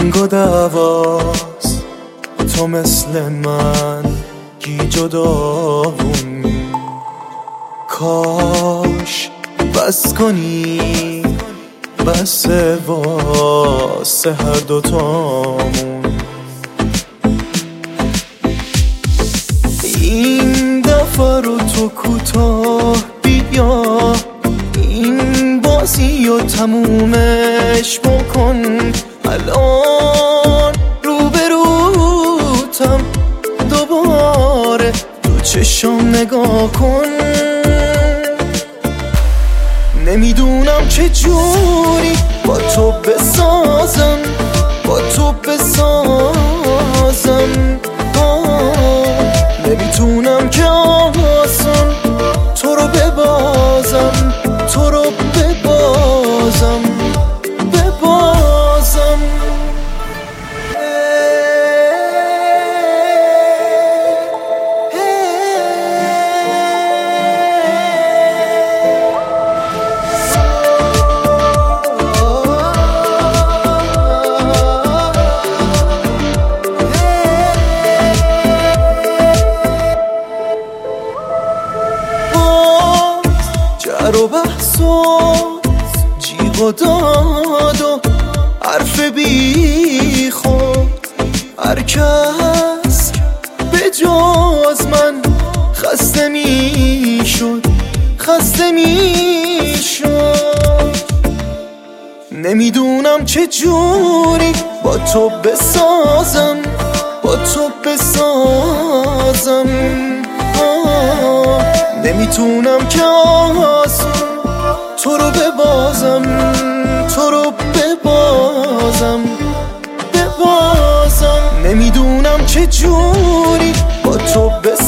جنگ و دعواست، تو مثل من گیج و داغون. کاش بس کنی، بس واسه هر دوتامون. این دفعه رو تو کوتاه بیا، این بازی رو تمومش بکن. الان روبروتم، دوباره تو چشم نگاه کن. نمیدونم چه جوری با تو بسازم، با تو بسازم. نمیتونم که آسان تو رو ببازم، تو رو ببازم، ببازم. جر و بحث و جیغ و داد و حرف بی خود، هر کس به جز من خسته می شد، خسته می شد. نمیدونم چه جوری با تو بسازم، با تو بسازم. نمیتونم که آسون تو رو ببازم، تو رو ببازم، ببازم. نمیدونم چه جوری با تو بسازم،